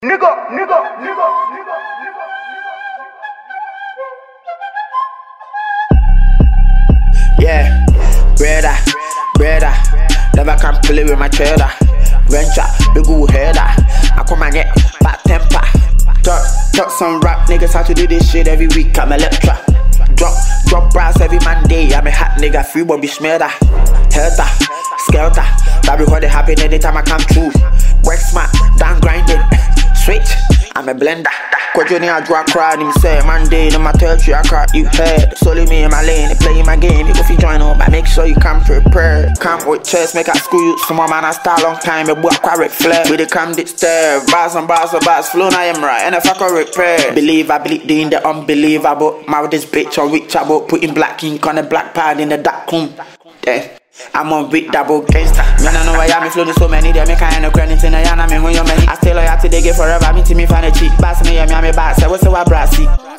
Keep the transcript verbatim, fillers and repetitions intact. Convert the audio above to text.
Nigga, nigga, nigga, nigga, nigga. Yeah, brother, brother, never can play with my trader. Venture, big old header. I come and get bad temper. Talk, talk some rap niggas how to do this shit every week. I'm a lecturer. Drop, drop brass every Monday. I'm a hot nigga, free Bobby Schmelter. Helter, skelter. That because they happen anytime I come through. Work smart, down grinding. Switch, I'm a blender. Cause you need a draw crowd, him say Monday, in my territory, I caught you head. Solely me in my lane, they play my game. If you join up, I make sure you come prepared. Come with chest, make a school you. Some more man, I start long time, a boy, quarry flare. We they come this stare, bars and bars and bars, flow, I am right, and if I can repair. Believe, I believe in the unbelievable. Marry this bitch unreachable, putting black ink on the black pad in the dark room. Yeah. I'm on big double gangster. Me no know why I'm floating so many. They make kind of credit in a yana me when you many. I stay loyal to they get forever. Me to me find a cheap. Bass me, I'm a bass. I was so I brassy.